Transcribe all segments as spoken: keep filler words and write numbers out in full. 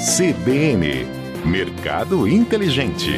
C B N, Mercado Inteligente.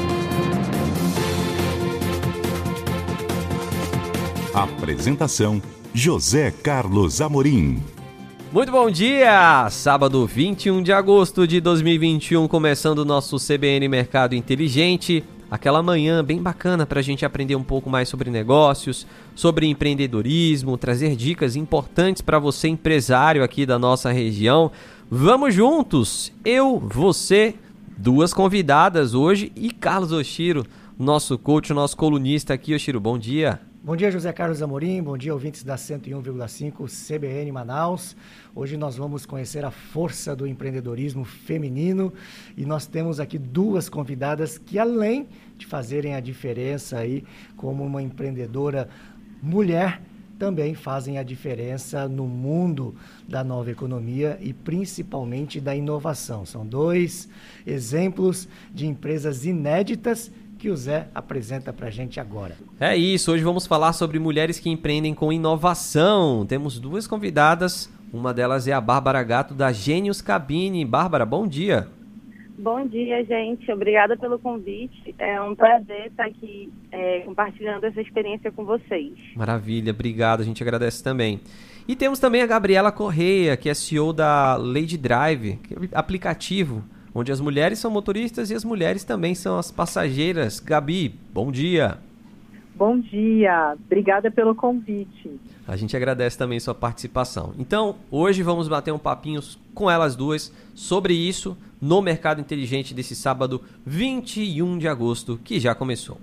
Apresentação: José Carlos Amorim. Muito bom dia! Sábado vinte e um de agosto de dois mil e vinte e um, começando o nosso C B N Mercado Inteligente. Aquela manhã bem bacana para a gente aprender um pouco mais sobre negócios, sobre empreendedorismo, trazer dicas importantes para você, empresário aqui da nossa região. Vamos juntos! Eu, você, duas convidadas hoje e Carlos Oshiro, nosso coach, nosso colunista aqui. Oshiro, bom dia! Bom dia, José Carlos Amorim, bom dia, ouvintes da cento e um vírgula cinco C B N Manaus. Hoje nós vamos conhecer a força do empreendedorismo feminino e nós temos aqui duas convidadas que, além de fazerem a diferença aí como uma empreendedora mulher, também fazem a diferença no mundo da nova economia e principalmente da inovação. São dois exemplos de empresas inéditas que o Zé apresenta para a gente agora. É isso, hoje vamos falar sobre mulheres que empreendem com inovação. Temos duas convidadas, uma delas é a Bárbara Gatto, da Gênios Cabine. Bárbara, bom dia. Bom dia, gente. Obrigada pelo convite. É um prazer estar aqui é, compartilhando essa experiência com vocês. Maravilha, obrigado. A gente agradece também. E temos também a Gabriela Correia, que é C E O da Lady Drive, que é um aplicativo onde as mulheres são motoristas e as mulheres também são as passageiras. Gabi, bom dia. Bom dia, obrigada pelo convite. A gente agradece também sua participação. Então, hoje vamos bater um papinho com elas duas sobre isso no Mercado Inteligente desse sábado vinte e um de agosto, que já começou.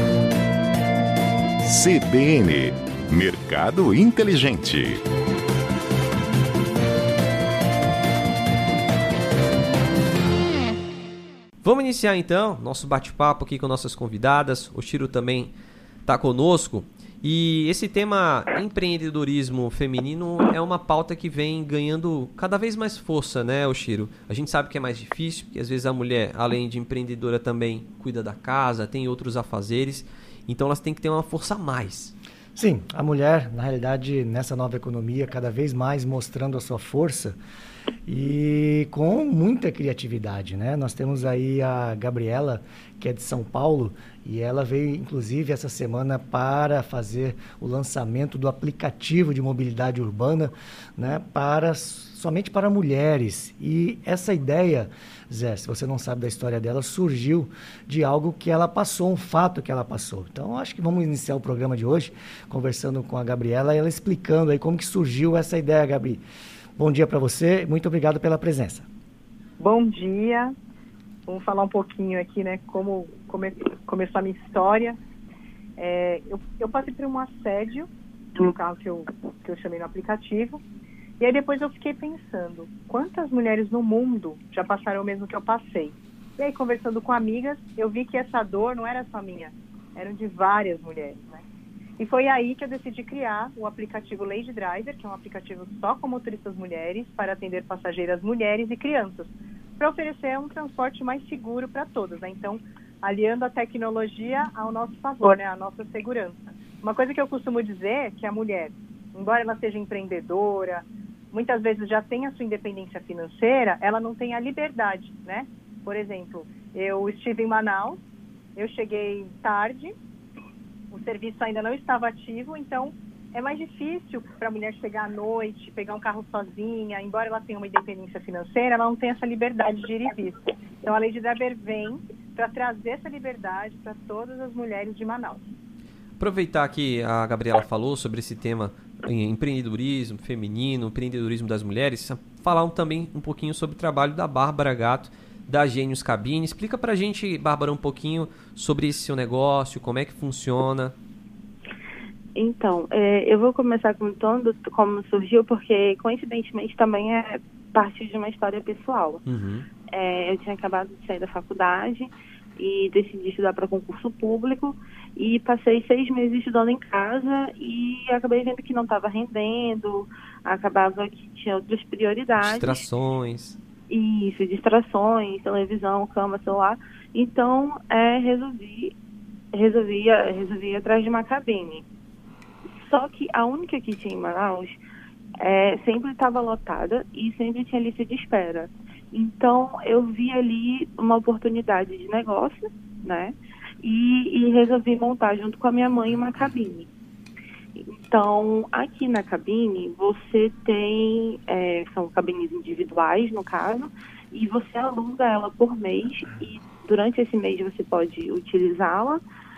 C B N, Mercado Inteligente. Vamos iniciar então nosso bate-papo aqui com nossas convidadas. O Chiro também está conosco. E esse tema empreendedorismo feminino é uma pauta que vem ganhando cada vez mais força, né, Oshiro? A gente sabe que é mais difícil, porque às vezes a mulher, além de empreendedora, também cuida da casa, tem outros afazeres. Então elas têm que ter uma força a mais. Sim, a mulher, na realidade, nessa nova economia, cada vez mais mostrando a sua força e com muita criatividade, né? Nós temos aí a Gabriela, que é de São Paulo, e ela veio, inclusive, essa semana para fazer o lançamento do aplicativo de mobilidade urbana, né? Para, somente para mulheres. E essa ideia, Zé, se você não sabe da história dela, surgiu de algo que ela passou, um fato que ela passou. Então, acho que vamos iniciar o programa de hoje conversando com a Gabriela e ela explicando aí como que surgiu essa ideia, Gabi. Bom dia para você, muito obrigado pela presença. Bom dia, vamos falar um pouquinho aqui, né, como come, começou a minha história. É, eu, eu passei por um assédio, no caso que eu, que eu chamei no aplicativo, e aí depois eu fiquei pensando, quantas mulheres no mundo já passaram o mesmo que eu passei? E aí, conversando com amigas, eu vi que essa dor não era só minha, eram de várias mulheres, né? E foi aí que eu decidi criar o aplicativo Lady Driver, que é um aplicativo só com motoristas mulheres, para atender passageiras mulheres e crianças, para oferecer um transporte mais seguro para todos, né? Então, aliando a tecnologia ao nosso favor, né? A nossa segurança. Uma coisa que eu costumo dizer é que a mulher, embora ela seja empreendedora, muitas vezes já tem a sua independência financeira, ela não tem a liberdade, né? Por exemplo, eu estive em Manaus, eu cheguei tarde, o serviço ainda não estava ativo, então é mais difícil para a mulher chegar à noite, pegar um carro sozinha, embora ela tenha uma independência financeira, ela não tem essa liberdade de ir e vir. Então a Lady Driver vem para trazer essa liberdade para todas as mulheres de Manaus. Aproveitar que a Gabriela falou sobre esse tema em empreendedorismo feminino, empreendedorismo das mulheres, falar um, também um pouquinho sobre o trabalho da Bárbara Gatto, da Gênios Cabine. Explica pra gente, Bárbara, um pouquinho sobre esse seu negócio, como é que funciona. Então, é, eu vou começar contando como surgiu, porque coincidentemente também é parte de uma história pessoal. Uhum. É, eu tinha acabado de sair da faculdade e decidi estudar para concurso público e passei seis meses estudando em casa e acabei vendo que não estava rendendo, acabava que tinha outras prioridades. Distrações. Isso, distrações, televisão, cama, celular. Então, é, resolvi, resolvi, resolvi ir atrás de uma cabine. Só que a única que tinha em Manaus é, sempre estava lotada e sempre tinha lista de espera. Então, eu vi ali uma oportunidade de negócio, né? E, e resolvi montar junto com a minha mãe uma cabine. Então, aqui na cabine, você tem, é, são cabines individuais, no caso, e você aluga ela por mês, e durante esse mês você pode utilizá-la,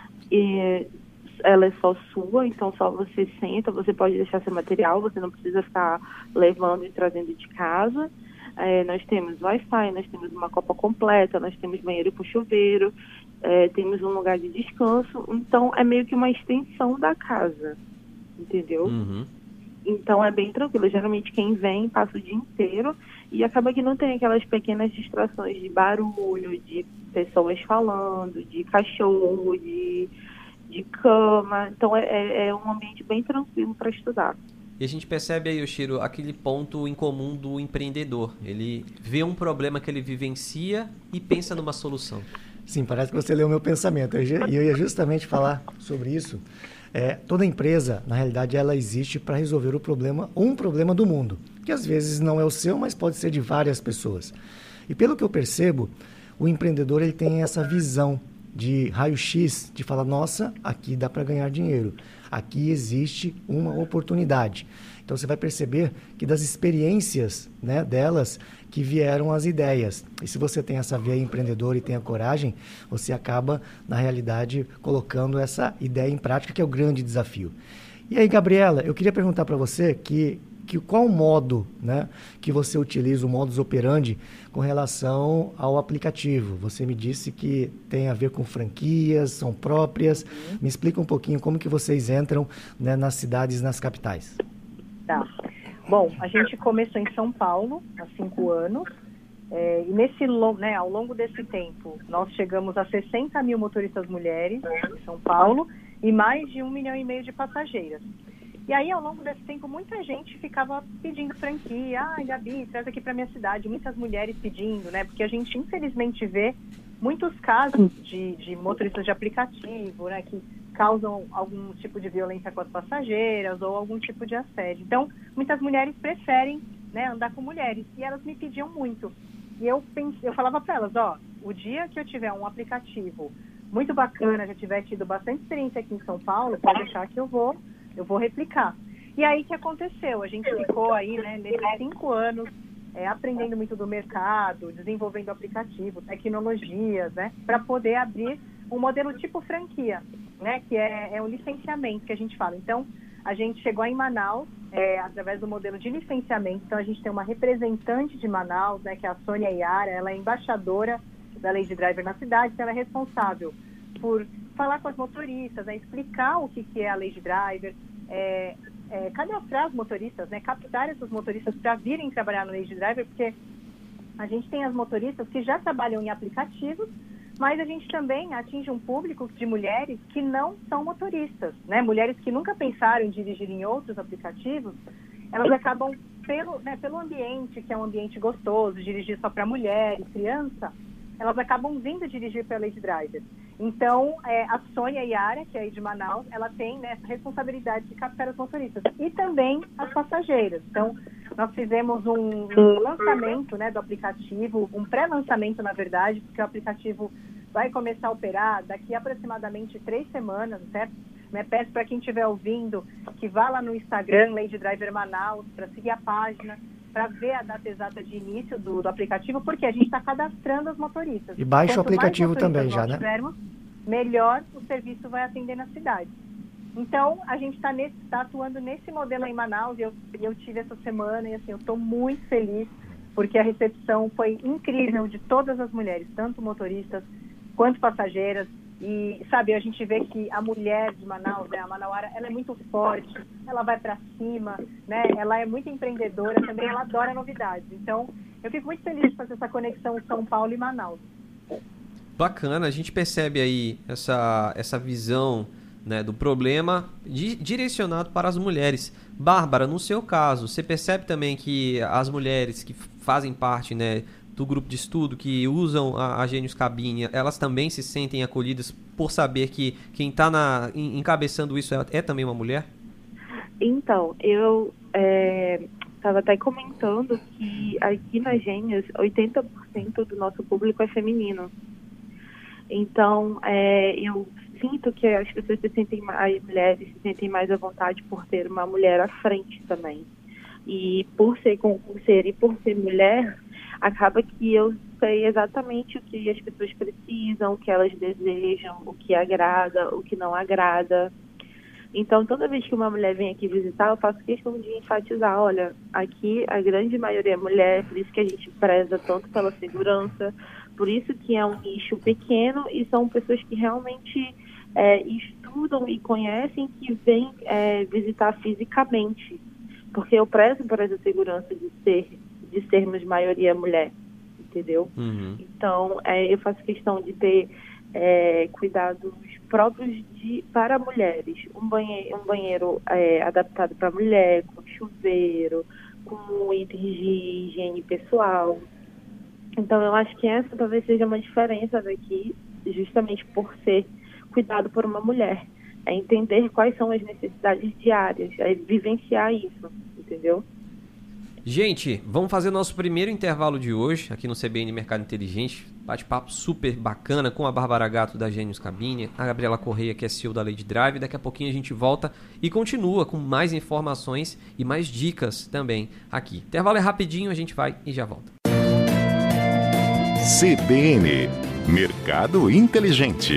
e ela é só sua, então só você senta, você pode deixar seu material, você não precisa ficar levando e trazendo de casa. É, nós temos Wi-Fi, nós temos uma copa completa, nós temos banheiro com chuveiro, é, temos um lugar de descanso, então é meio que uma extensão da casa, entendeu? Uhum. Então é bem tranquilo. Geralmente quem vem passa o dia inteiro e acaba que não tem aquelas pequenas distrações de barulho, de pessoas falando, de cachorro, de, de cama. Então é, é, é um ambiente bem tranquilo para estudar. E a gente percebe aí, Yoshiro, aquele ponto em comum do empreendedor. Ele vê um problema que ele vivencia e pensa numa solução. Sim, parece que você leu o meu pensamento. E eu, eu ia justamente falar sobre isso. É, toda empresa, na realidade, ela existe para resolver o problema, um problema do mundo, que às vezes não é o seu, mas pode ser de várias pessoas. E pelo que eu percebo, o empreendedor ele tem essa visão de raio-x, de falar, nossa, aqui dá para ganhar dinheiro. Aqui existe uma oportunidade. Então, você vai perceber que das experiências, né, delas que vieram as ideias. E se você tem essa veia empreendedora e tem a coragem, você acaba, na realidade, colocando essa ideia em prática, que é o grande desafio. E aí, Gabriela, eu queria perguntar para você que, que qual o modo, né, que você utiliza, o modus operandi, com relação ao aplicativo. Você me disse que tem a ver com franquias, são próprias. Uhum. Me explica um pouquinho como que vocês entram, né, nas cidades, nas capitais. Tá. Bom, a gente começou em São Paulo há cinco anos. É, e nesse, né, ao longo desse tempo, nós chegamos a sessenta mil motoristas mulheres em São Paulo e mais de um milhão e meio de passageiras. E aí, ao longo desse tempo, muita gente ficava pedindo franquia. Ah, Gabi, traz aqui para minha cidade. Muitas mulheres pedindo, né? Porque a gente, infelizmente, vê muitos casos de, de motoristas de aplicativo, né? Que causam algum tipo de violência com as passageiras ou algum tipo de assédio. Então, muitas mulheres preferem, né, andar com mulheres. E elas me pediam muito. E eu, pense, eu falava para elas, ó, o dia que eu tiver um aplicativo muito bacana, já tiver tido bastante experiência aqui em São Paulo, pode deixar que eu vou... eu vou replicar. E aí que aconteceu? A gente ficou aí, né, nesses cinco anos, é, aprendendo muito do mercado, desenvolvendo aplicativo, tecnologias, né, para poder abrir um modelo tipo franquia, né, que é, é o licenciamento que a gente fala. Então, a gente chegou aí em Manaus, é, através do modelo de licenciamento. Então, a gente tem uma representante de Manaus, né, que é a Sônia Iara, ela é embaixadora da Lady Driver na cidade, então ela é responsável por falar com as motoristas, né, explicar o que, que é a Lady Driver, é, é, cadastrar os motoristas, né, captar esses motoristas para virem trabalhar no Lady Driver, porque a gente tem as motoristas que já trabalham em aplicativos, mas a gente também atinge um público de mulheres que não são motoristas, né, mulheres que nunca pensaram em dirigir em outros aplicativos, elas acabam pelo, né, pelo ambiente, que é um ambiente gostoso, dirigir só para mulher e criança, elas acabam vindo dirigir para a Lady Driver. Então, é, a Sônia Iara, que é aí de Manaus, ela tem, né, essa responsabilidade de captar os motoristas e também as passageiras. Então, nós fizemos um, um lançamento, né, do aplicativo, um pré-lançamento, na verdade, porque o aplicativo vai começar a operar daqui a aproximadamente três semanas, certo? Me peço para quem estiver ouvindo que vá lá no Instagram, Lady Driver Manaus, para seguir a página, para ver a data exata de início do, do aplicativo, porque a gente está cadastrando os motoristas. E baixa o aplicativo também já, né? Tivermos, melhor o serviço vai atender na cidade. Então, a gente está tá atuando nesse modelo em Manaus, e eu, eu tive essa semana, e assim, eu estou muito feliz, porque a recepção foi incrível de todas as mulheres, tanto motoristas quanto passageiras. E, sabe, a gente vê que a mulher de Manaus, né, a manauara, ela é muito forte, ela vai para cima, né, ela é muito empreendedora também, ela adora novidades. Então, eu fico muito feliz de fazer essa conexão São Paulo e Manaus. Bacana, a gente percebe aí essa, essa visão, né, do problema di- direcionado para as mulheres. Bárbara, no seu caso, você percebe também que as mulheres que fazem parte, né, do grupo de estudo, que usam a, a Gênios Cabine, elas também se sentem acolhidas por saber que quem está encabeçando isso é, é também uma mulher? Então, eu, é, estava até comentando que aqui na Gênios, oitenta por cento do nosso público é feminino. Então, é, eu sinto que as pessoas se sentem mais, as mulheres se sentem mais à vontade por ter uma mulher à frente também. E por ser concurseira e por ser mulher, acaba que eu sei exatamente o que as pessoas precisam, o que elas desejam, o que agrada, o que não agrada. Então, toda vez que uma mulher vem aqui visitar, eu faço questão de enfatizar, olha, aqui a grande maioria é mulher, por isso que a gente preza tanto pela segurança, por isso que é um nicho pequeno e são pessoas que realmente é, estudam e conhecem que vêm é, visitar fisicamente. Porque eu prezo por essa segurança de ser, de sermos maioria mulher, entendeu? Uhum. Então, é, eu faço questão de ter é, cuidados próprios de, para mulheres. Um banheiro, um banheiro é, adaptado para mulher, com chuveiro, com itens de higiene pessoal. Então, eu acho que essa talvez seja uma diferença daqui, justamente por ser cuidado por uma mulher. É entender quais são as necessidades diárias, é vivenciar isso, entendeu? Gente, vamos fazer nosso primeiro intervalo de hoje aqui no C B N Mercado Inteligente. Bate-papo super bacana com a Bárbara Gatto da Gênios Cabine, a Gabriela Correia, que é C E O da Lady Drive. Daqui a pouquinho a gente volta e continua com mais informações e mais dicas também aqui. Intervalo é rapidinho, a gente vai e já volta. C B N Mercado Inteligente.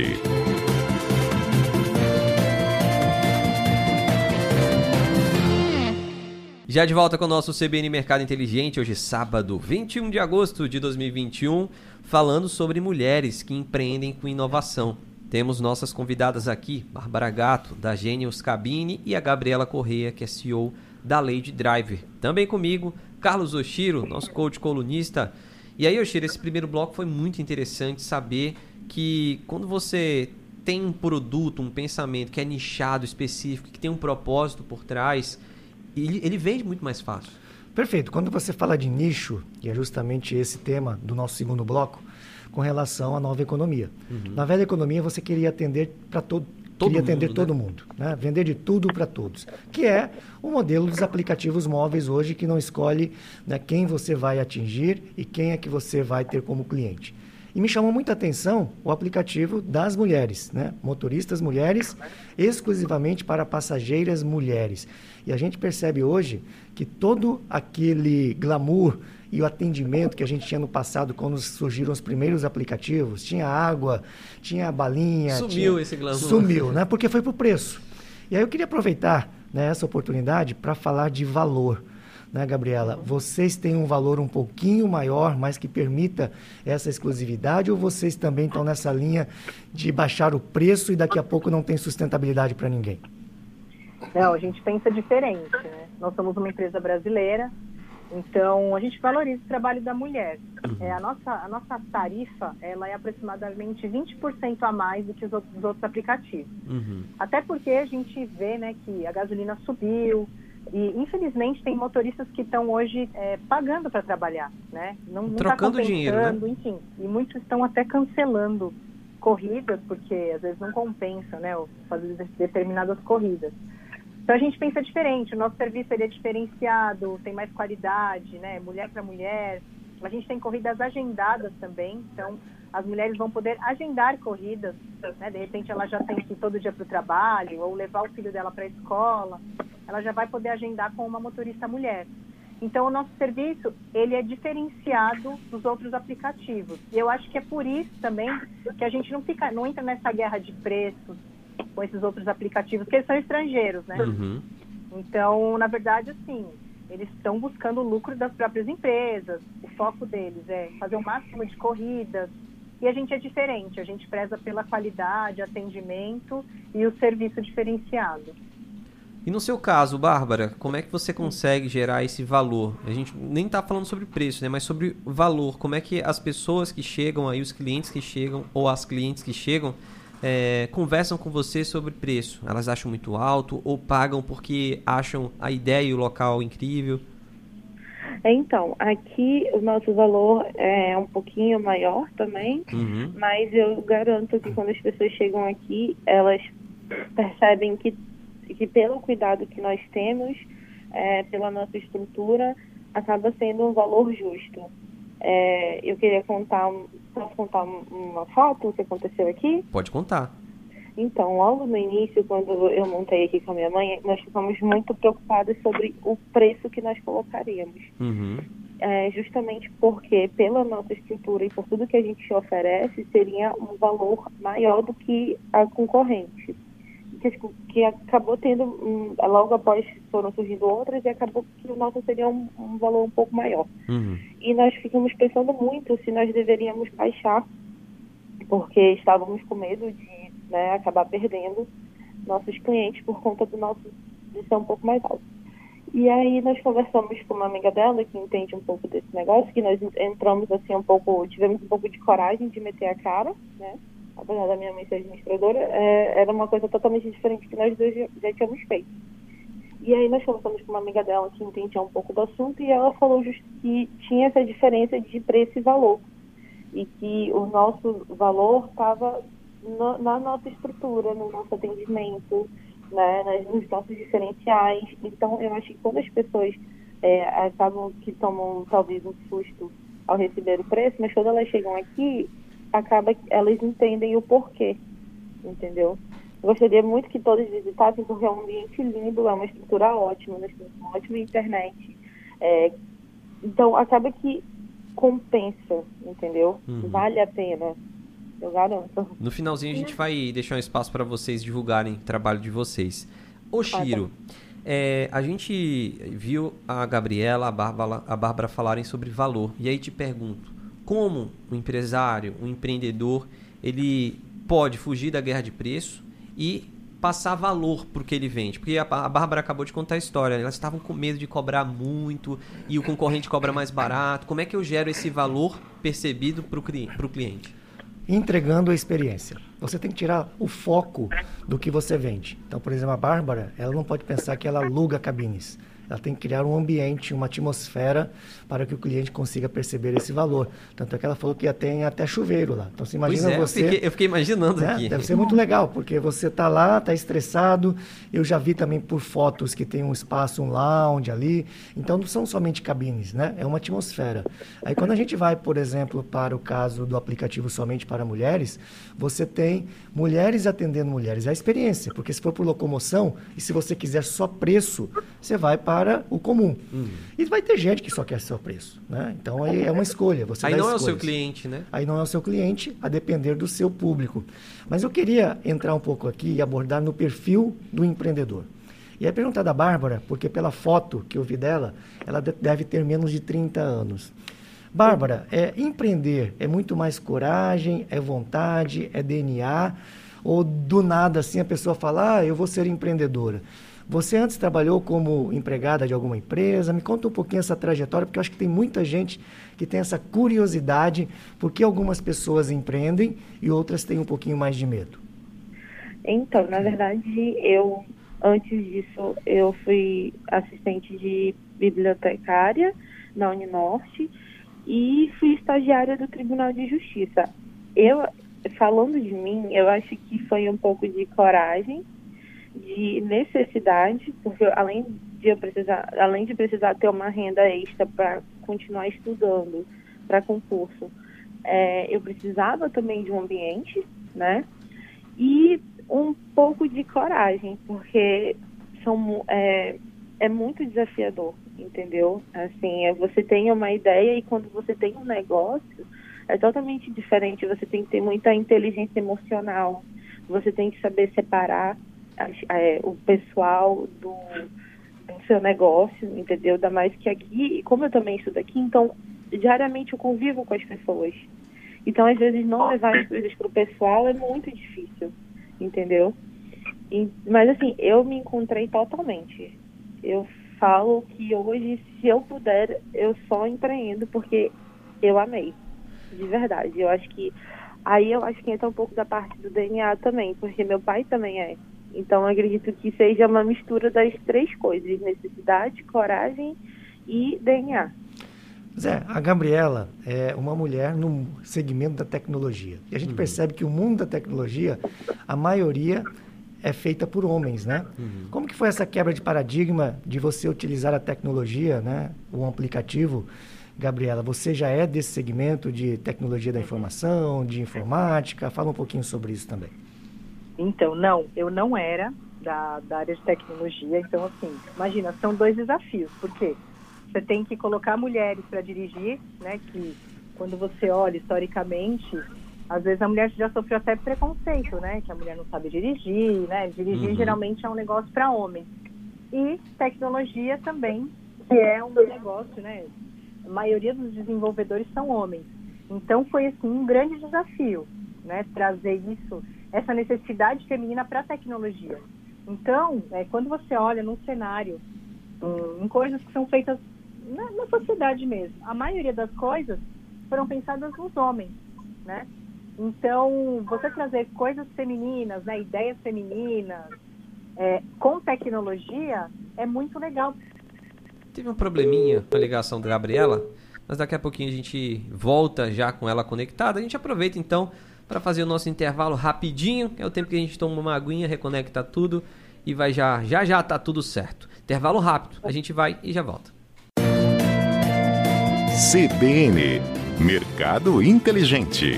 Já de volta com o nosso C B N Mercado Inteligente, hoje sábado, vinte e um de agosto de dois mil e vinte e um, falando sobre mulheres que empreendem com inovação. Temos nossas convidadas aqui, Bárbara Gatto, da Gênios Cabine, e a Gabriela Correia, que é C E O da Lady Driver. Também comigo, Carlos Oshiro, nosso coach colunista. E aí, Oshiro, esse primeiro bloco foi muito interessante saber que quando você tem um produto, um pensamento que é nichado, específico, que tem um propósito por trás, ele, ele vende muito mais fácil. Perfeito. Quando você fala de nicho, e é justamente esse tema do nosso segundo bloco, com relação à nova economia. Uhum. Na velha economia, você queria atender para todo, todo queria atender mundo, todo né? mundo, né? Vender de tudo para todos, que é o modelo dos aplicativos móveis hoje, que não escolhe, né, quem você vai atingir e quem é que você vai ter como cliente. E me chamou muita atenção o aplicativo das mulheres, né? Motoristas mulheres, exclusivamente para passageiras mulheres. E a gente percebe hoje que todo aquele glamour e o atendimento que a gente tinha no passado, quando surgiram os primeiros aplicativos, tinha água, tinha balinha... Sumiu tinha... esse glamour. Sumiu, né? Porque foi para o preço. E aí eu queria aproveitar, né, essa oportunidade para falar de valor. Né, Gabriela? Vocês têm um valor um pouquinho maior, mas que permita essa exclusividade, ou vocês também estão nessa linha de baixar o preço e daqui a pouco não tem sustentabilidade para ninguém? Não, a gente pensa diferente, né? Nós somos uma empresa brasileira, então a gente valoriza o trabalho da mulher. Uhum. É, a, nossa, a nossa tarifa, ela é aproximadamente vinte por cento a mais do que os outros, os outros aplicativos. Uhum. Até porque a gente vê, né, que a gasolina subiu, e, infelizmente, tem motoristas que estão hoje é, pagando para trabalhar, né? Não, não Trocando tá dinheiro, né? Enfim, e muitos estão até cancelando corridas, porque às vezes não compensa, né, fazer determinadas corridas. Então, a gente pensa diferente. O nosso serviço ele é diferenciado, tem mais qualidade, né? Mulher para mulher. A gente tem corridas agendadas também, então as mulheres vão poder agendar corridas, né? De repente ela já tem que ir todo dia para o trabalho ou levar o filho dela para a escola, ela já vai poder agendar com uma motorista mulher. Então o nosso serviço ele é diferenciado dos outros aplicativos. E eu acho que é por isso também que a gente não fica, não entra nessa guerra de preços com esses outros aplicativos, porque eles são estrangeiros, né? Uhum. Então, na verdade, assim, eles estão buscando o lucro das próprias empresas. O foco deles é fazer o máximo de corridas. E a gente é diferente, a gente preza pela qualidade, atendimento e o serviço diferenciado. E no seu caso, Bárbara, como é que você consegue gerar esse valor? A gente nem está falando sobre preço, né? Mas sobre valor. Como é que as pessoas que chegam aí, os clientes que chegam ou as clientes que chegam, é, conversam com você sobre preço? Elas acham muito alto ou pagam porque acham a ideia e o local incrível? Então, aqui o nosso valor é um pouquinho maior também, uhum. Mas eu garanto que quando as pessoas chegam aqui, elas percebem que, que pelo cuidado que nós temos, é, pela nossa estrutura, acaba sendo um valor justo. É, eu queria contar, posso contar uma foto que aconteceu aqui? Pode contar. Então, logo no início, quando eu montei aqui com a minha mãe, nós ficamos muito preocupados sobre o preço que nós colocaríamos. Uhum. É, justamente porque, pela nossa estrutura e por tudo que a gente oferece, seria um valor maior do que a concorrente. Que, que acabou tendo, um, logo após foram surgindo outras, e acabou que o nosso seria um, um valor um pouco maior. Uhum. E nós ficamos pensando muito se nós deveríamos baixar, porque estávamos com medo de, né, acabar perdendo nossos clientes por conta do nosso de ser um pouco mais alto. E aí nós conversamos com uma amiga dela que entende um pouco desse negócio, que nós entramos assim um pouco, tivemos um pouco de coragem de meter a cara, né? Apesar da minha mãe ser administradora, é, era uma coisa totalmente diferente que nós dois já, já tínhamos feito. E aí nós conversamos com uma amiga dela que entendia um pouco do assunto, e ela falou just que tinha essa diferença de preço e valor, e que o nosso valor estava na nossa estrutura, no nosso atendimento, né, nos nossos diferenciais. Então, eu acho que quando as pessoas é, acabam que tomam talvez um susto ao receber o preço, mas quando elas chegam aqui, acaba que elas entendem o porquê, entendeu? Eu gostaria muito que todos visitassem, porque é um ambiente lindo, é uma estrutura ótima, nós temos uma ótima internet. É, então, acaba que compensa, entendeu? Uhum. Vale a pena. Eu garanto. No finalzinho a gente vai deixar um espaço para vocês divulgarem o trabalho de vocês. Ô Chiro, é, a gente viu a Gabriela, a Bárbara, a Bárbara falarem sobre valor. E aí te pergunto, como um empresário, um empreendedor, ele pode fugir da guerra de preço e passar valor para o que ele vende? Porque a, a Bárbara acabou de contar a história, elas estavam com medo de cobrar muito e o concorrente cobra mais barato. Como é que eu gero esse valor percebido para o cliente? Entregando a experiência. Você tem que tirar o foco do que você vende. Então, por exemplo, a Bárbara, ela não pode pensar que ela aluga cabines. Ela tem que criar um ambiente, uma atmosfera para que o cliente consiga perceber esse valor. Tanto é que ela falou que tem até chuveiro lá. Então, você imagina pois é, você... Eu fiquei, eu fiquei imaginando né? aqui. Deve ser muito legal, porque você está lá, está estressado. Eu já vi também por fotos que tem um espaço, um lounge ali. Então, não são somente cabines, né? É uma atmosfera. Aí, quando a gente vai, por exemplo, para o caso do aplicativo somente para mulheres, você tem mulheres atendendo mulheres. É a experiência, porque se for por locomoção, e se você quiser só preço, você vai para para o comum. Uhum. E vai ter gente que só quer seu preço, né? Então aí é uma escolha. Você aí não escolhas. É o seu cliente, né? Aí não é o seu cliente, a depender do seu público. Mas eu queria entrar um pouco aqui e abordar no perfil do empreendedor. E aí perguntar da Bárbara, porque pela foto que eu vi dela, ela deve ter menos de trinta anos. Bárbara, é, empreender é muito mais coragem, é vontade, é D N A, ou do nada assim a pessoa fala, ah, eu vou ser empreendedora. Você antes trabalhou como empregada de alguma empresa? Me conta um pouquinho essa trajetória, porque eu acho que tem muita gente que tem essa curiosidade, porque algumas pessoas empreendem e outras têm um pouquinho mais de medo. Então, na verdade, eu, antes disso, eu fui assistente de bibliotecária na Uninorte e fui estagiária do Tribunal de Justiça. Eu, falando de mim, eu acho que foi um pouco de coragem, de necessidade, porque além de eu precisar, além de precisar ter uma renda extra para continuar estudando para concurso, é, eu precisava também de um ambiente, né? E um pouco de coragem, porque são, é, é muito desafiador, entendeu? Assim, é, você tem uma ideia e quando você tem um negócio, é totalmente diferente. Você tem que ter muita inteligência emocional, você tem que saber separar É, o pessoal do, do seu negócio, entendeu? Ainda mais que aqui, como eu também estudo aqui, então diariamente eu convivo com as pessoas. Então, às vezes, não levar as coisas para o pessoal é muito difícil, entendeu? E, mas, assim, eu me encontrei totalmente. Eu falo que hoje, se eu puder, eu só empreendo porque eu amei, de verdade. Eu acho que, aí eu acho que entra um pouco da parte do D N A também, porque meu pai também é. Então, eu acredito que seja uma mistura das três coisas: necessidade, coragem e D N A. Zé, a Gabriela é uma mulher no segmento da tecnologia. E a gente uhum. percebe que o mundo da tecnologia, a maioria é feita por homens, né? Uhum. Como que foi essa quebra de paradigma de você utilizar a tecnologia, né? O aplicativo, Gabriela, você já é desse segmento de tecnologia da informação, de informática? Fala um pouquinho sobre isso também. Então, não, eu não era da, da área de tecnologia, então assim, imagina, são dois desafios, porque você tem que colocar mulheres para dirigir, né, que quando você olha historicamente, às vezes a mulher já sofreu até preconceito, né, que a mulher não sabe dirigir, né, dirigir uhum. geralmente é um negócio para homens. E tecnologia também, que é um negócio, né, a maioria dos desenvolvedores são homens. Então foi assim um grande desafio, né, trazer isso, essa necessidade feminina para a tecnologia. Então, é, quando você olha num cenário, um, em coisas que são feitas na, na sociedade mesmo, a maioria das coisas foram pensadas nos homens, né? Então, você trazer coisas femininas, né, ideias femininas, é, com tecnologia, é muito legal. Teve um probleminha com a ligação da Gabriela, mas daqui a pouquinho a gente volta já com ela conectada. A gente aproveita então para fazer o nosso intervalo rapidinho, é o tempo que a gente toma uma aguinha, reconecta tudo e vai já, já já tá tudo certo. Intervalo rápido, a gente vai e já volta. C B N, Mercado Inteligente.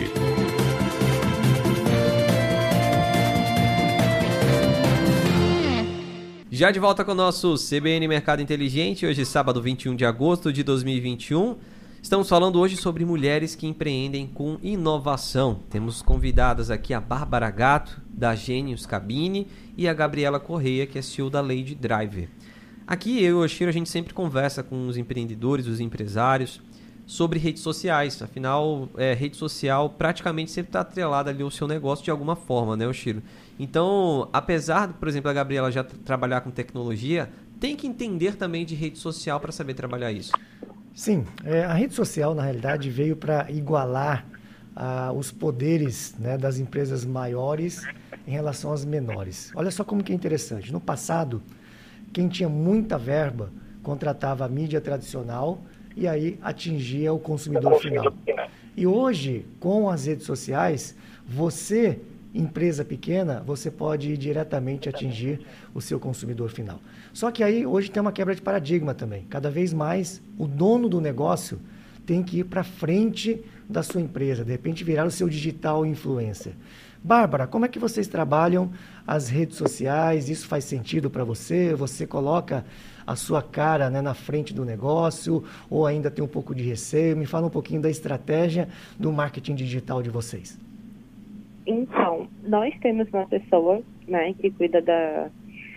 Já de volta com o nosso C B N Mercado Inteligente, hoje sábado vinte e um de agosto de dois mil e vinte e um. Estamos falando hoje sobre mulheres que empreendem com inovação. Temos convidadas aqui a Bárbara Gatto, da Gênios Cabine, e a Gabriela Correia, que é C E O da Lady Driver. Aqui, eu e o Oshiro, a gente sempre conversa com os empreendedores, os empresários, sobre redes sociais. Afinal, é, rede social praticamente sempre está atrelada ali ao seu negócio de alguma forma, né, Oshiro? Então, apesar, por exemplo, a Gabriela já trabalhar com tecnologia, tem que entender também de rede social para saber trabalhar isso. Sim, é, a rede social, na realidade, veio para igualar ah, os poderes, né, das empresas maiores em relação às menores. Olha só como que é interessante. No passado, quem tinha muita verba contratava a mídia tradicional e aí atingia o consumidor final. E hoje, com as redes sociais, você, empresa pequena, você pode ir diretamente atingir o seu consumidor final. Só que aí hoje tem uma quebra de paradigma também. Cada vez mais o dono do negócio tem que ir para frente da sua empresa, de repente virar o seu digital influencer. Bárbara, como é que vocês trabalham as redes sociais? Isso faz sentido para você? Você coloca a sua cara, né, na frente do negócio ou ainda tem um pouco de receio? Me fala um pouquinho da estratégia do marketing digital de vocês. Então, nós temos uma pessoa, né, que cuida da,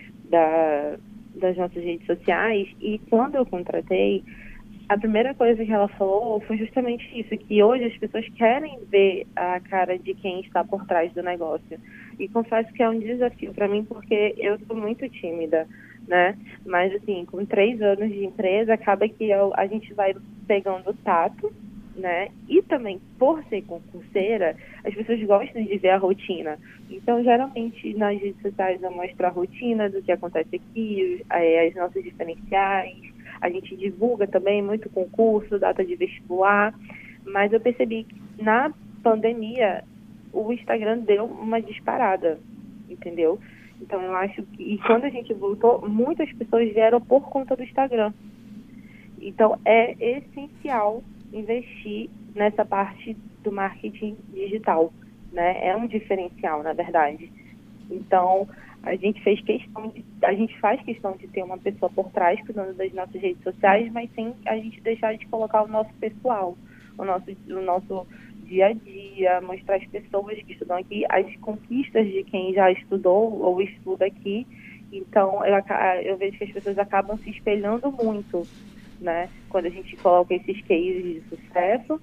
da, das nossas redes sociais, e quando eu contratei, a primeira coisa que ela falou foi justamente isso, que hoje as pessoas querem ver a cara de quem está por trás do negócio. E confesso que é um desafio para mim, porque eu sou muito tímida, né? Mas, assim, com três anos de empresa, acaba que eu, a gente vai pegando o tato, né? E também, por ser concurseira, as pessoas gostam de ver a rotina. Então, geralmente, nas redes sociais eu mostro a rotina do que acontece aqui, as nossas diferenciais. A gente divulga também muito concurso, data de vestibular. Mas eu percebi que na pandemia o Instagram deu uma disparada, entendeu? Então, eu acho que... E quando a gente voltou, muitas pessoas vieram por conta do Instagram. Então, é essencial investir nessa parte do marketing digital, né? É um diferencial, na verdade. Então, a gente fez questão de, a gente faz questão de ter uma pessoa por trás cuidando das nossas redes sociais, mas sem a gente deixar de colocar o nosso pessoal, o nosso, o nosso dia a dia, mostrar as pessoas que estudam aqui, as conquistas de quem já estudou ou estuda aqui. Então, eu, eu vejo que as pessoas acabam se espelhando muito, né, quando a gente coloca esses cases de sucesso.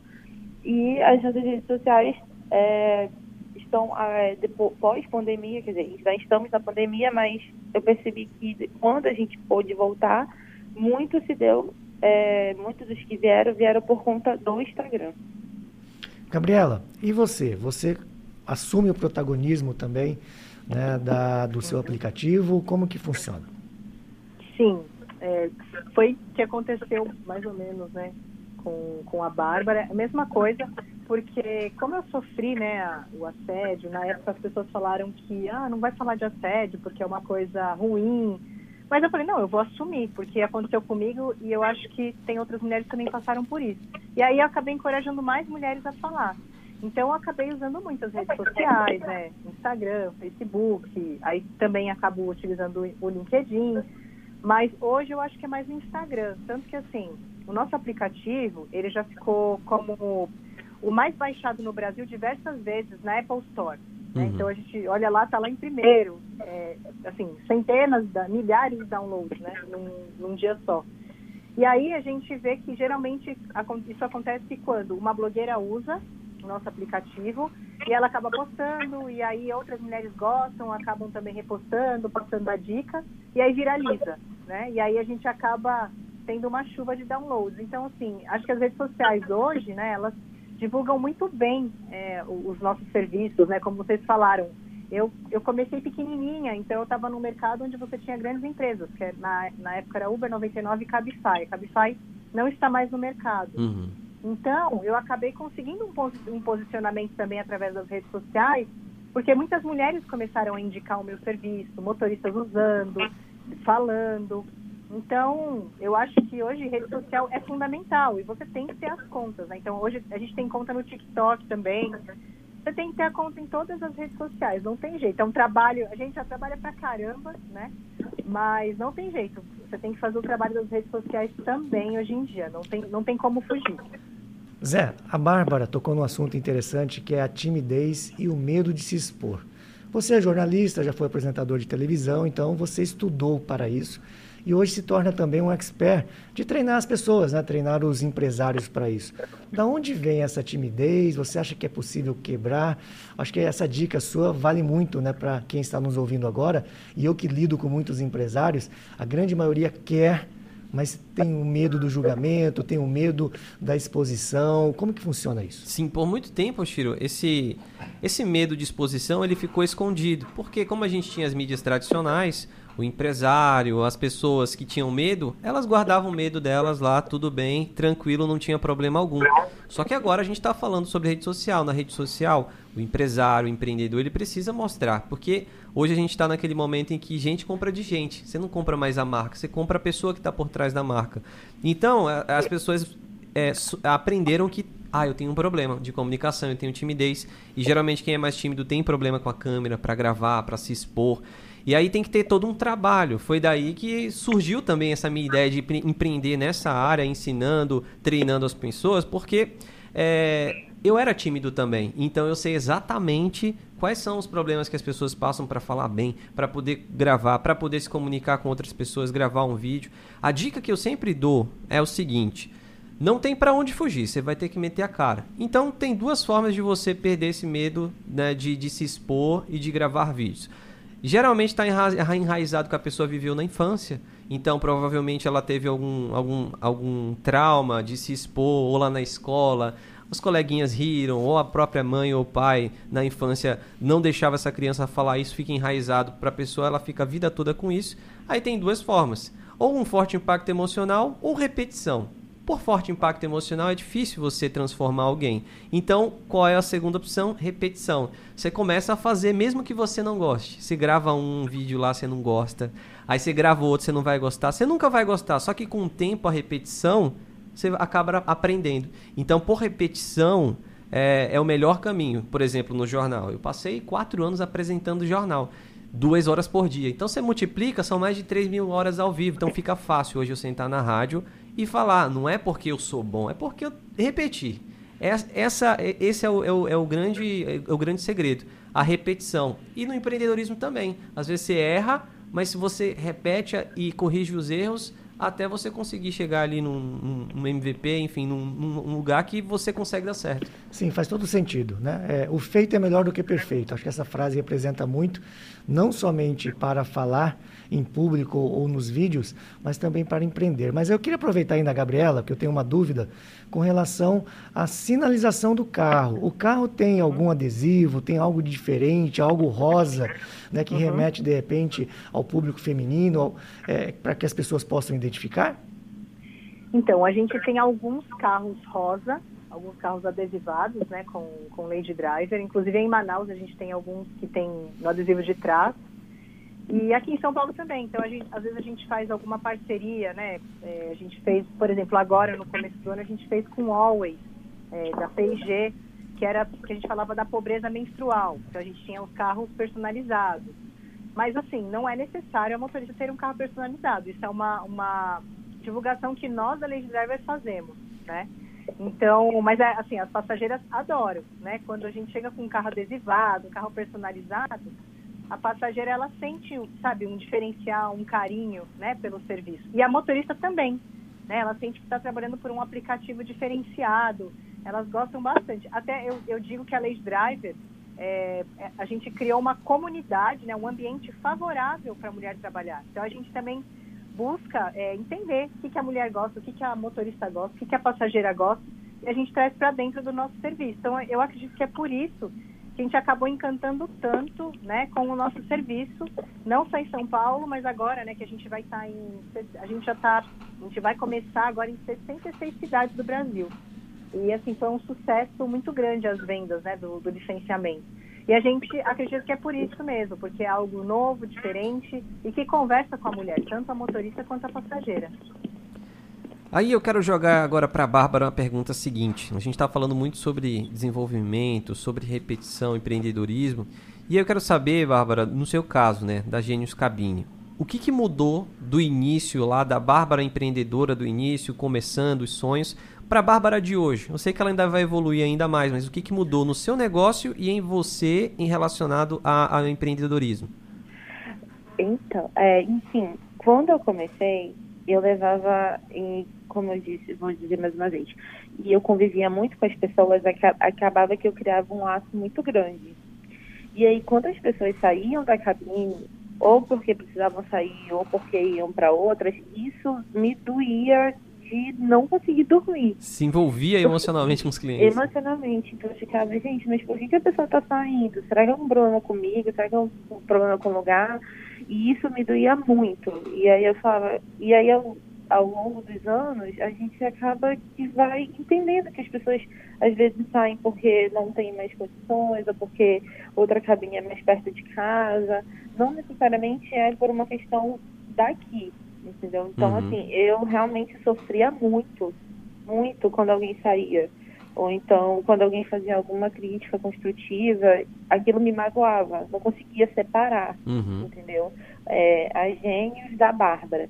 E as nossas redes sociais é, estão é, depois, pós-pandemia, quer dizer, já estamos na pandemia, mas eu percebi que quando a gente pôde voltar, muito se deu, é, muitos dos que vieram, vieram por conta do Instagram. Gabriela, e você? Você assume o protagonismo também, né, da, do seu aplicativo? Como que funciona? Sim. É, foi o que aconteceu mais ou menos, né, com, com a Bárbara. A mesma coisa, porque como eu sofri, né, a, o assédio, na época as pessoas falaram que, ah, não vai falar de assédio porque é uma coisa ruim. Mas eu falei, não, eu vou assumir, porque aconteceu comigo e eu acho que tem outras mulheres que também passaram por isso. E aí eu acabei encorajando mais mulheres a falar. Então eu acabei usando muitas redes sociais, né, Instagram, Facebook, aí também acabo utilizando o LinkedIn. Mas hoje eu acho que é mais o Instagram. Tanto que, assim, o nosso aplicativo, ele já ficou como o mais baixado no Brasil diversas vezes na Apple Store. Né? Uhum. Então, a gente olha lá, tá lá em primeiro. É, assim, centenas, milhares de downloads, né? Num, num dia só. E aí a gente vê que, geralmente, isso acontece quando uma blogueira usa o nosso aplicativo e ela acaba postando, e aí outras mulheres gostam, acabam também repostando, passando a dica, e aí viraliza, né? E aí a gente acaba tendo uma chuva de downloads. Então, assim, acho que as redes sociais hoje, né, elas divulgam muito bem é, os nossos serviços, né? Como vocês falaram, eu, eu comecei pequenininha, então eu estava num mercado onde você tinha grandes empresas, que na, na época era Uber noventa e nove e Cabify. Cabify não está mais no mercado. Uhum. Então, eu acabei conseguindo um, pos- um posicionamento também através das redes sociais, porque muitas mulheres começaram a indicar o meu serviço, motoristas usando, falando. Então, eu acho que hoje rede social é fundamental e você tem que ter as contas, né? Então, hoje a gente tem conta no TikTok também. Você tem que ter a conta em todas as redes sociais, não tem jeito. É um trabalho, a gente já trabalha pra caramba, né? Mas não tem jeito. Você tem que fazer o trabalho das redes sociais também hoje em dia. Não tem, não tem como fugir. Zé, a Bárbara tocou num assunto interessante que é a timidez e o medo de se expor. Você é jornalista, já foi apresentador de televisão, então você estudou para isso. E hoje se torna também um expert de treinar as pessoas, né? Treinar os empresários para isso. Da onde vem essa timidez? Você acha que é possível quebrar? Acho que essa dica sua vale muito, né, para quem está nos ouvindo agora. E eu que lido com muitos empresários, a grande maioria quer, mas tem o medo do julgamento, tem o medo da exposição. Como que funciona isso? Sim, por muito tempo, Chiro, esse, esse medo de exposição ele ficou escondido. Porque como a gente tinha as mídias tradicionais, o empresário, as pessoas que tinham medo, elas guardavam o medo delas lá, tudo bem, tranquilo, não tinha problema algum. Só que agora a gente está falando sobre rede social. Na rede social, o empresário, o empreendedor, ele precisa mostrar. Porque hoje a gente está naquele momento em que gente compra de gente. Você não compra mais a marca, você compra a pessoa que está por trás da marca. Então, as pessoas é, aprenderam que ah, eu tenho um problema de comunicação, eu tenho timidez. E geralmente quem é mais tímido tem problema com a câmera para gravar, para se expor. E aí tem que ter todo um trabalho. Foi daí que surgiu também essa minha ideia de empreender nessa área, ensinando, treinando as pessoas, porque é, eu era tímido também. Então eu sei exatamente quais são os problemas que as pessoas passam para falar bem, para poder gravar, para poder se comunicar com outras pessoas, gravar um vídeo. A dica que eu sempre dou é o seguinte: não tem para onde fugir, você vai ter que meter a cara. Então tem duas formas de você perder esse medo, né, de, de se expor e de gravar vídeos. Geralmente está enraizado que a pessoa viveu na infância, então provavelmente ela teve algum, algum, algum trauma de se expor, ou lá na escola, os coleguinhas riram, ou a própria mãe ou pai na infância não deixava essa criança falar, isso fica enraizado para a pessoa, ela fica a vida toda com isso. Aí tem duas formas, ou um forte impacto emocional ou repetição. Por forte impacto emocional é difícil você transformar alguém. Então, qual é a segunda opção? Repetição. Você começa a fazer mesmo que você não goste. Você grava um vídeo lá, você não gosta. Aí você grava outro, você não vai gostar. Você nunca vai gostar. Só que com o tempo, a repetição, você acaba aprendendo. Então, por repetição, é, é o melhor caminho. Por exemplo, no jornal. Eu passei quatro anos apresentando jornal. Duas horas por dia. Então, você multiplica, são mais de três mil horas ao vivo. Então, fica fácil hoje eu sentar na rádio e falar, não é porque eu sou bom, é porque eu repeti. Essa, esse é o, é, o, é, o grande, é o grande segredo, a repetição. E no empreendedorismo também. Às vezes você erra, mas se você repete e corrige os erros, até você conseguir chegar ali num, num M V P, enfim, num, num lugar que você consegue dar certo. Sim, faz todo sentido, né? É, o feito é melhor do que perfeito. Acho que essa frase representa muito, não somente para falar em público ou nos vídeos, mas também para empreender. Mas eu queria aproveitar ainda a Gabriela, porque eu tenho uma dúvida com relação à sinalização do carro. O carro tem algum adesivo, tem algo de diferente, algo rosa, né, que uhum. remete, de repente, ao público feminino, é, para que as pessoas possam identificar? Então, a gente tem alguns carros rosa, alguns carros adesivados, né, com, com Lady Driver. Inclusive em Manaus a gente tem alguns que tem no adesivo de trás. E aqui em São Paulo também. Então, a gente, às vezes a gente faz alguma parceria, né? É, a gente fez, por exemplo, agora no começo do ano, a gente fez com o Always, é, da P e G, que era que a gente falava da pobreza menstrual. Então, a gente tinha os carros personalizados. Mas, assim, não é necessário a motorista ter um carro personalizado. Isso é uma, uma divulgação que nós, da Lady Driver, fazemos, né? Então, mas, assim, as passageiras adoram, né? Quando a gente chega com um carro adesivado, um carro personalizado, a passageira, ela sente, sabe, um diferencial, um carinho, né, pelo serviço. E a motorista também, né? Ela sente que está trabalhando por um aplicativo diferenciado. Elas gostam bastante. Até eu, eu digo que a Lady Driver, é, a gente criou uma comunidade, né, um ambiente favorável para a mulher trabalhar. Então, a gente também busca é, entender o que, que a mulher gosta, o que, que a motorista gosta, o que, que a passageira gosta, e a gente traz para dentro do nosso serviço. Então, eu acredito que é por isso que a gente acabou encantando tanto, né, com o nosso serviço, não só em São Paulo, mas agora, né, que a gente vai estar em, a gente já está, a gente vai começar agora em sessenta e seis cidades do Brasil. E, assim, foi um sucesso muito grande as vendas, né, do, do licenciamento. E a gente acredita que é por isso mesmo, porque é algo novo, diferente e que conversa com a mulher, tanto a motorista quanto a passageira. Aí eu quero jogar agora para a Bárbara uma pergunta seguinte. A gente está falando muito sobre desenvolvimento, sobre repetição, empreendedorismo. E eu quero saber, Bárbara, no seu caso, né, da Gênios Cabine, o que, que mudou do início lá, da Bárbara empreendedora do início, começando os sonhos, para a Bárbara de hoje? Eu sei que ela ainda vai evoluir ainda mais, mas o que, que mudou no seu negócio e em você em relacionado a, ao empreendedorismo? Então, é, enfim, quando eu comecei, eu levava, em, como eu disse, vou dizer mais uma vez, e eu convivia muito com as pessoas, acabava que eu criava um laço muito grande. E aí, quando as pessoas saíam da cabine, ou porque precisavam sair, ou porque iam para outras, isso me doía de não conseguir dormir. Se envolvia emocionalmente com os clientes. Emocionalmente. Então eu ficava, gente, mas por que, que a pessoa está saindo? Será que é um problema comigo? Será que é um problema com o lugar? E isso me doía muito. E aí eu falava, e aí eu, ao longo dos anos, a gente acaba que vai entendendo que as pessoas às vezes saem porque não tem mais condições, ou porque outra cabine é mais perto de casa. Não necessariamente é por uma questão daqui, entendeu? Então, uhum. assim, eu realmente sofria muito, muito quando alguém saía. Ou então, quando alguém fazia alguma crítica construtiva, aquilo me magoava. Não conseguia separar, uhum. entendeu? É, as Gênios da Bárbara.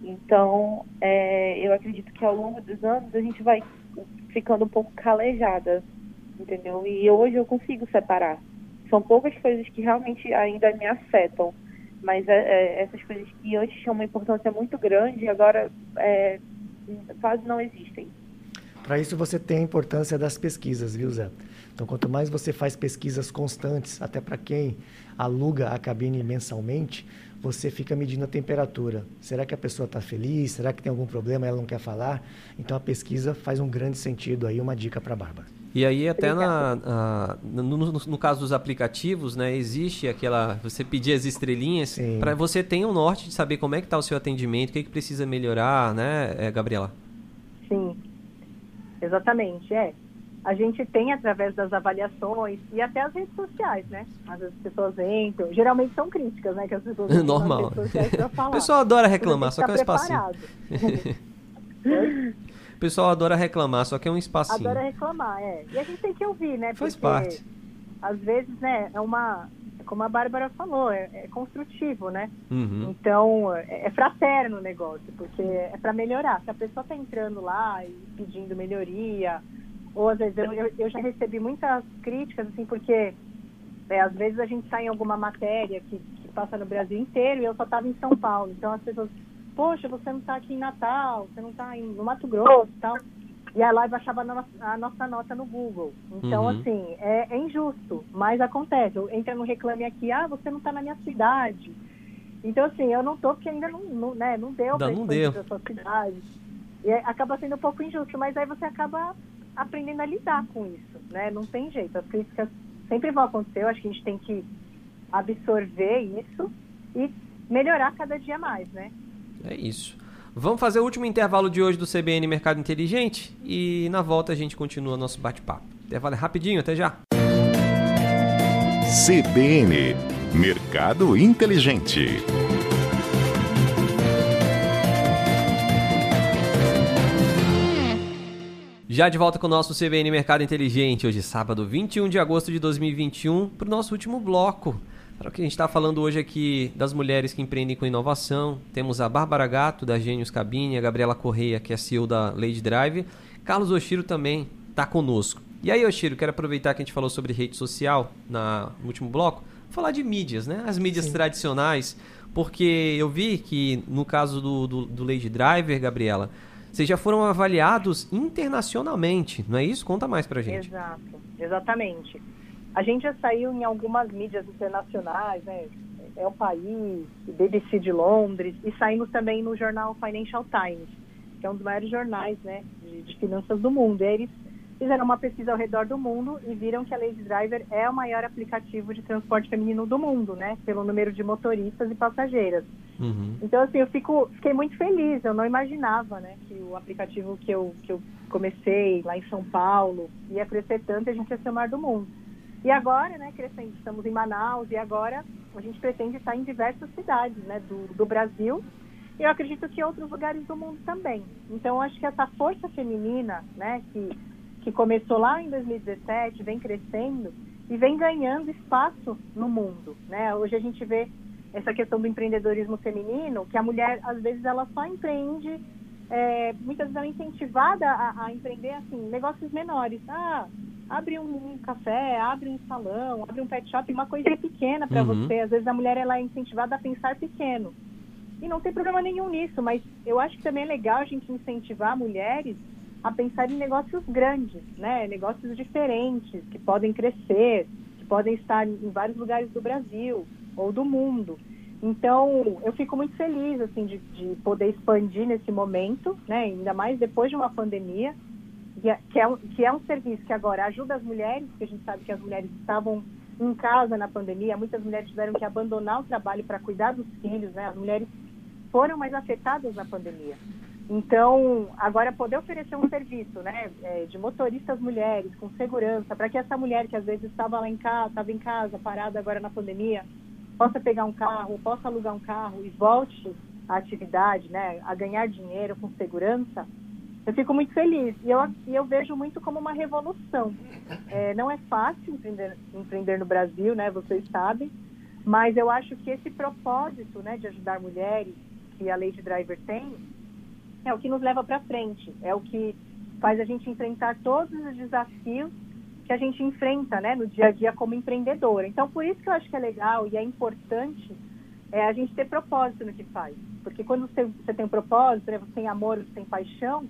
Então, é, eu acredito que ao longo dos anos a gente vai ficando um pouco calejada, entendeu? E hoje eu consigo separar. São poucas coisas que realmente ainda me afetam, mas é, é, essas coisas que antes tinham uma importância muito grande, agora é, quase não existem. Para isso você tem a importância das pesquisas, viu, Zé? Então, quanto mais você faz pesquisas constantes, até para quem aluga a cabine mensalmente, você fica medindo a temperatura. Será que a pessoa está feliz? Será que tem algum problema e ela não quer falar? Então, a pesquisa faz um grande sentido aí, uma dica para a Bárbara. E aí até na, na, no, no, no caso dos aplicativos, né, existe aquela, você pedir as estrelinhas, para você ter um norte de saber como é que está o seu atendimento, o que, que precisa melhorar, né, Gabriela? Sim, exatamente, é. A gente tem através das avaliações e até as redes sociais, né? Às vezes as pessoas entram, geralmente são críticas, né, que as pessoas entram normal. nas redes sociais para falar. O pessoal adora reclamar, só que é um espacinho. O pessoal adora reclamar, só que é um espacinho. Adora reclamar, é. E a gente tem que ouvir, né? Faz porque, parte. Às vezes, né, é uma... Como a Bárbara falou, é, é construtivo, né? Uhum. Então, é, é fraterno o negócio, porque é para melhorar. Se a pessoa está entrando lá e pedindo melhoria, ou às vezes eu, eu, eu já recebi muitas críticas, assim, porque é, às vezes a gente sai em alguma matéria que, que passa no Brasil inteiro e eu só estava em São Paulo. Então, as pessoas... Poxa, você não está aqui em Natal, você não está no Mato Grosso e tal. E a live baixava a nossa, a nossa nota no Google. Então, uhum. assim, é, é injusto, mas acontece. Eu entro no Reclame Aqui, ah, você não está na minha cidade. Então, assim, eu não estou porque ainda não, não, né, não deu para ir para a sua cidade. E é, acaba sendo um pouco injusto, mas aí você acaba aprendendo a lidar com isso, né? Não tem jeito, as críticas sempre vão acontecer. Eu acho que a gente tem que absorver isso e melhorar cada dia mais, né? É isso. Vamos fazer o último intervalo de hoje do C B N Mercado Inteligente e na volta a gente continua nosso bate-papo. Intervalo é rapidinho, até já. C B N Mercado Inteligente. Já de volta com o nosso C B N Mercado Inteligente, hoje sábado, vinte e um de agosto de dois mil e vinte e um, para o nosso último bloco. Para o que a gente está falando hoje aqui das mulheres que empreendem com inovação, temos a Bárbara Gatto, da Gênios Cabine, a Gabriela Correia, que é C E O da Lady Drive, Carlos Oshiro também está conosco. E aí, Oshiro, quero aproveitar que a gente falou sobre rede social na, no último bloco, falar de mídias, né? As mídias Sim. tradicionais, porque eu vi que no caso do, do, do Lady Driver, Gabriela, vocês já foram avaliados internacionalmente, não é isso? Conta mais pra gente. Exato, exatamente. A gente já saiu em algumas mídias internacionais, né? É o País, B B C de Londres, e saímos também no jornal Financial Times, que é um dos maiores jornais, né, de, de finanças do mundo. E eles fizeram uma pesquisa ao redor do mundo e viram que a Lady Driver é o maior aplicativo de transporte feminino do mundo, né? Pelo número de motoristas e passageiras. Uhum. Então, assim, eu fico, fiquei muito feliz. Eu não imaginava, né, que o aplicativo que eu, que eu comecei lá em São Paulo ia crescer tanto e a gente ia ser o maior do mundo. E agora, né, crescendo, estamos em Manaus e agora a gente pretende estar em diversas cidades, né, do, do Brasil. E eu acredito que em outros lugares do mundo também. Então, eu acho que essa força feminina, né, que que começou lá em dois mil e dezessete, vem crescendo e vem ganhando espaço no mundo, né? Hoje a gente vê essa questão do empreendedorismo feminino, que a mulher, às vezes, ela só empreende, é, muitas vezes ela é incentivada a, a empreender, assim, negócios menores. Ah, abre um, um café, abre um salão, abre um pet shop, uma coisa pequena para uhum. você. Às vezes a mulher, ela é incentivada a pensar pequeno. E não tem problema nenhum nisso, mas eu acho que também é legal a gente incentivar mulheres a pensar em negócios grandes, né? Negócios diferentes, que podem crescer, que podem estar em vários lugares do Brasil ou do mundo. Então, eu fico muito feliz, assim, de, de poder expandir nesse momento, né? Ainda mais depois de uma pandemia, que é, que, é um, que é um serviço que agora ajuda as mulheres, porque a gente sabe que as mulheres estavam em casa na pandemia, muitas mulheres tiveram que abandonar o trabalho para cuidar dos filhos, né? As mulheres foram mais afetadas na pandemia. Então, agora poder oferecer um serviço, né, de motoristas mulheres, com segurança, para que essa mulher que às vezes estava lá em casa, estava em casa, parada agora na pandemia, possa pegar um carro, possa alugar um carro e volte à atividade, né, a ganhar dinheiro com segurança, eu fico muito feliz. E eu, e eu vejo muito como uma revolução. É, não é fácil empreender, empreender no Brasil, né, vocês sabem, mas eu acho que esse propósito, né, de ajudar mulheres, que a Lady Driver tem, é o que nos leva para frente, é o que faz a gente enfrentar todos os desafios que a gente enfrenta, né, no dia a dia como empreendedora. Então, por isso que eu acho que é legal e é importante é, a gente ter propósito no que faz. Porque quando você, você tem um propósito, né, você tem amor, você tem paixão,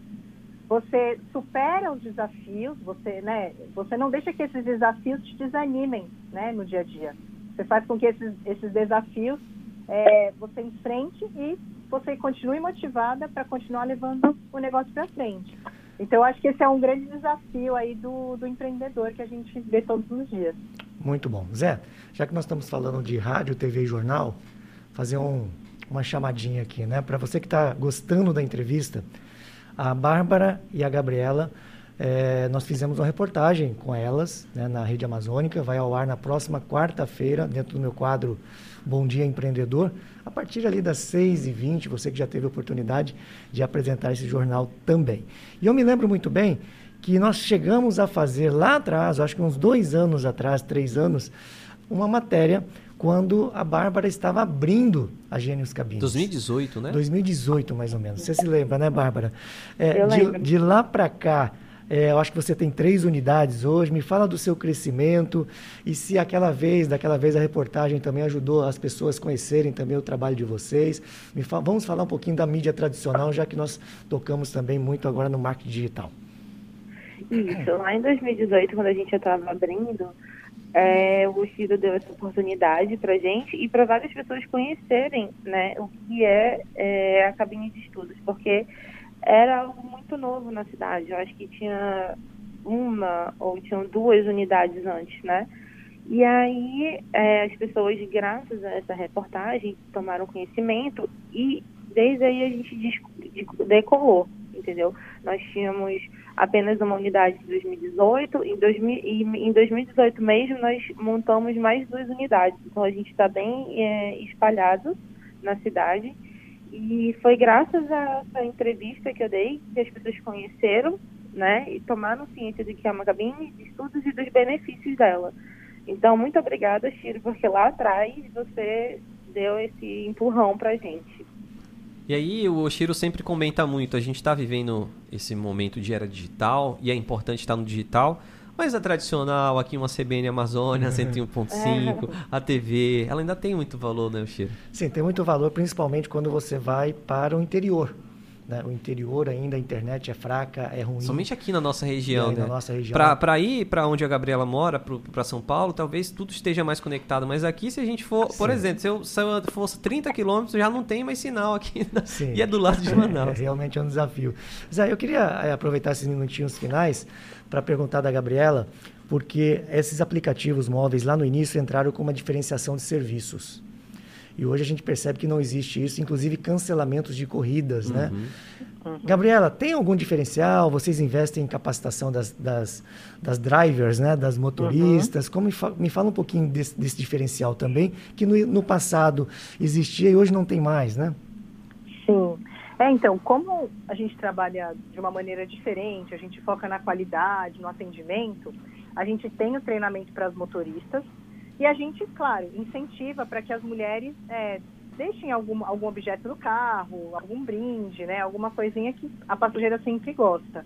você supera os desafios, você, né, você não deixa que esses desafios te desanimem, né, no dia a dia. Você faz com que esses, esses desafios é, você enfrente e você continue motivada para continuar levando o negócio para frente. Então, eu acho que esse é um grande desafio aí do, do empreendedor que a gente vê todos os dias. Muito bom. Zé, já que nós estamos falando de rádio, T V e jornal, fazer um, uma chamadinha aqui, né? Para você que está gostando da entrevista, a Bárbara e a Gabriela, é, nós fizemos uma reportagem com elas, né, na Rede Amazônica, vai ao ar na próxima quarta-feira, dentro do meu quadro Bom Dia Empreendedor, a partir ali das seis e vinte, você que já teve a oportunidade de apresentar esse jornal também. E eu me lembro muito bem que nós chegamos a fazer lá atrás, acho que uns dois anos atrás, três anos, uma matéria quando a Bárbara estava abrindo a Gênios Cabines. dois mil e dezoito, né? dois mil e dezoito, mais ou menos. Você se lembra, né, Bárbara? É, eu de, lembro. de lá para cá, é, eu acho que você tem três unidades hoje. Me fala do seu crescimento e se aquela vez, daquela vez, a reportagem também ajudou as pessoas a conhecerem também o trabalho de vocês. Me fa- Vamos falar um pouquinho da mídia tradicional, já que nós tocamos também muito agora no marketing digital. Isso, lá em dois mil e dezoito, quando a gente já estava abrindo, é, o Ciro deu essa oportunidade para a gente e para várias pessoas conhecerem, né, o que é, é a cabine de estudos, porque era algo muito novo na cidade. Eu acho que tinha uma ou tinham duas unidades antes, né? E aí é, as pessoas, graças a essa reportagem, tomaram conhecimento e desde aí a gente decolou, entendeu? Nós tínhamos apenas uma unidade em dois mil e dezoito, em, dois mil, e em dois mil e dezoito mesmo nós montamos mais duas unidades, então a gente está bem é, espalhado na cidade, e foi graças a essa entrevista que eu dei que as pessoas conheceram, né, e tomaram ciência de que é uma cabine de estudos e dos benefícios dela. Então, muito obrigada, Chiro, porque lá atrás você deu esse empurrão pra gente. E aí, o Chiro sempre comenta muito, a gente está vivendo esse momento de era digital, e é importante estar no digital, mas a tradicional, aqui uma C B N Amazônia, cento e um ponto cinco, a T V, ela ainda tem muito valor, né, Chiro? Sim, tem muito valor, principalmente quando você vai para o interior. Né? O interior ainda, a internet é fraca, é ruim. Somente aqui na nossa região, né? Na nossa região. Para ir para onde a Gabriela mora, para São Paulo, talvez tudo esteja mais conectado. Mas aqui, se a gente for, Sim. por exemplo, se eu, se eu fosse trinta quilômetros, já não tem mais sinal aqui. Na, e é do lado de Manaus. É, realmente é um desafio. Zé, eu queria é, aproveitar esses minutinhos finais para perguntar da Gabriela, porque esses aplicativos móveis lá no início entraram com uma diferenciação de serviços. E hoje a gente percebe que não existe isso, inclusive cancelamentos de corridas, uhum. né? Uhum. Gabriela, tem algum diferencial? Vocês investem em capacitação das, das, das drivers, né? Das motoristas? Uhum. Como me, fa me fala um pouquinho desse, desse diferencial também, que no, no passado existia e hoje não tem mais, né? Sim. É, então, como a gente trabalha de uma maneira diferente, a gente foca na qualidade, no atendimento, a gente tem o treinamento para as motoristas, e a gente, claro, incentiva para que as mulheres é, deixem algum, algum objeto no carro, algum brinde, né, alguma coisinha que a passageira sempre gosta.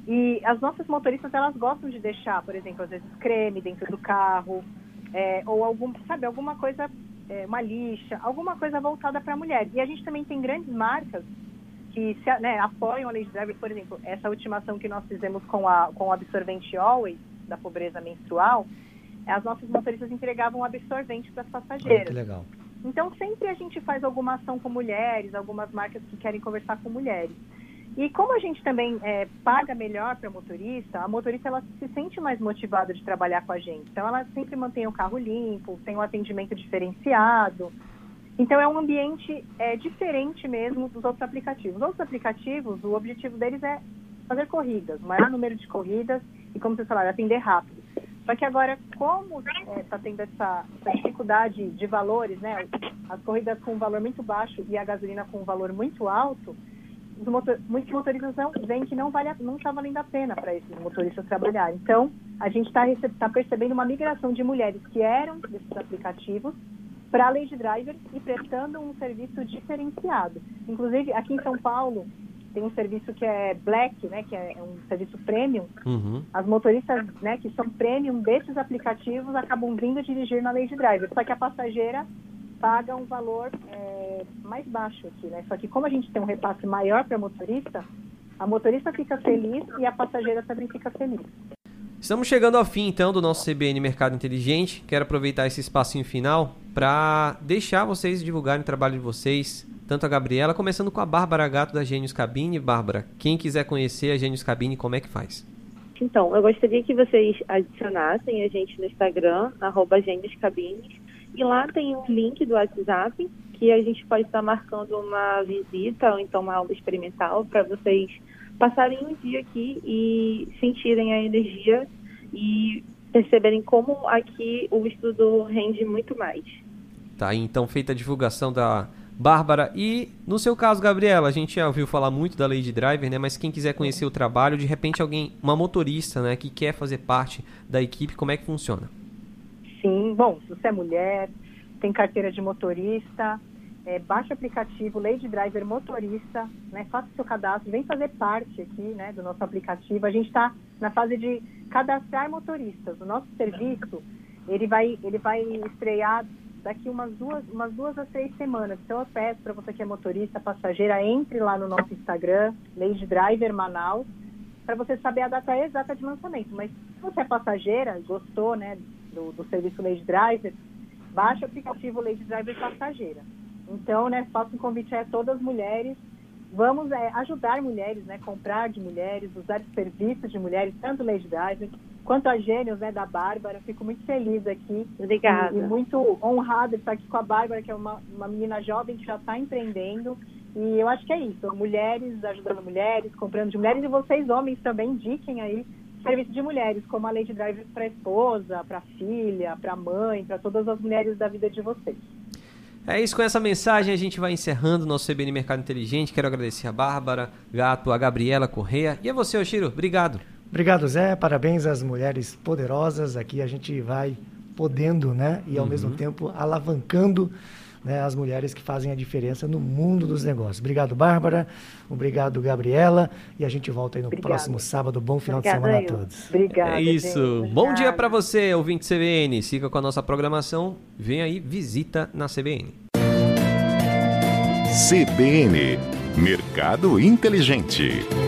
E as nossas motoristas, elas gostam de deixar, por exemplo, às vezes creme dentro do carro, é, ou algum, sabe, alguma coisa, é, uma lixa, alguma coisa voltada para a mulher. E a gente também tem grandes marcas que se, né, apoiam a Lady Driver, por exemplo, essa ultimação que nós fizemos com, a, com o absorvente Always, da pobreza menstrual, as nossas motoristas entregavam absorvente para as passageiras. Ah, que legal. Então, sempre a gente faz alguma ação com mulheres, algumas marcas que querem conversar com mulheres. E como a gente também é, paga melhor para a motorista, a motorista ela se sente mais motivada de trabalhar com a gente. Então, ela sempre mantém o carro limpo, tem um atendimento diferenciado. Então, é um ambiente é, diferente mesmo dos outros aplicativos. Os outros aplicativos, o objetivo deles é fazer corridas, o maior número de corridas e, como vocês falaram, atender rápido. Só que agora, como está é, tendo essa, essa dificuldade de valores, né, as corridas com um valor muito baixo e a gasolina com um valor muito alto, os motor, muitos motoristas não, veem que não vale, não está valendo a pena para esses motoristas trabalharem. Então, a gente está tá percebendo uma migração de mulheres que eram desses aplicativos para a Lady Driver e prestando um serviço diferenciado. Inclusive, aqui em São Paulo, tem um serviço que é Black, né, que é um serviço premium. Uhum. As motoristas, né, que são premium desses aplicativos acabam vindo dirigir na Lady Driver. Só que a passageira paga um valor é, mais baixo aqui, né? Só que como a gente tem um repasse maior para a motorista, a motorista fica feliz e a passageira também fica feliz. Estamos chegando ao fim, então, do nosso C B N Mercado Inteligente. Quero aproveitar esse espacinho final para deixar vocês divulgarem o trabalho de vocês, tanto a Gabriela, começando com a Bárbara Gato da Gênios Cabine. Bárbara, quem quiser conhecer a Gênios Cabine, como é que faz? Então, eu gostaria que vocês adicionassem a gente no Instagram, arroba Gênios Cabines, e lá tem um link do WhatsApp, que a gente pode estar marcando uma visita ou então uma aula experimental para vocês passarem um dia aqui e sentirem a energia e perceberem como aqui o estudo rende muito mais. Tá, então feita a divulgação da Bárbara. E no seu caso, Gabriela, a gente já ouviu falar muito da Lady Driver, né? Mas quem quiser conhecer o trabalho, de repente alguém, uma motorista, né, que quer fazer parte da equipe, como é que funciona? Sim, bom, se você é mulher, tem carteira de motorista, é, baixa o aplicativo Lady Driver Motorista, né, faça o seu cadastro, vem fazer parte aqui, né, do nosso aplicativo. A gente está na fase de cadastrar motoristas. O nosso serviço, ele vai, ele vai estrear daqui umas duas, umas duas a três semanas. Então eu peço para você que é motorista, passageira, entre lá no nosso Instagram, Lady Driver Manaus, para você saber a data exata de lançamento. Mas se você é passageira, gostou, né, do, do serviço Lady Driver, baixa o aplicativo Lady Driver Passageira. Então, né, faço um convite a todas as mulheres. Vamos é, ajudar mulheres, né, comprar de mulheres, usar serviços de mulheres, tanto Lady Driver quanto a Gênios, né, da Bárbara. Fico muito feliz aqui. Obrigada. E, e muito honrada de estar aqui com a Bárbara, que é uma, uma menina jovem que já está empreendendo E eu acho que é isso, mulheres ajudando mulheres, comprando de mulheres, e vocês, homens, também indiquem aí serviço de mulheres, como a Lady Drive para a esposa, para a filha, para a mãe, para todas as mulheres da vida de vocês. É isso, com essa mensagem a gente vai encerrando o nosso C B N Mercado Inteligente. Quero agradecer a Bárbara Gato, a Gabriela Correia e a você, Oshiro. Obrigado. Obrigado, Zé. Parabéns às mulheres poderosas. Aqui a gente vai podendo, né? E ao uhum. mesmo tempo alavancando, né, as mulheres que fazem a diferença no mundo dos negócios. Obrigado, Bárbara. Obrigado, Gabriela. E a gente volta aí no Obrigada. próximo sábado. Bom final Obrigada, de semana eu. a todos. Obrigada. É isso. Gente. Bom dia para você, ouvinte C B N. Siga com a nossa programação. Vem aí, visita na C B N. C B N Mercado Inteligente.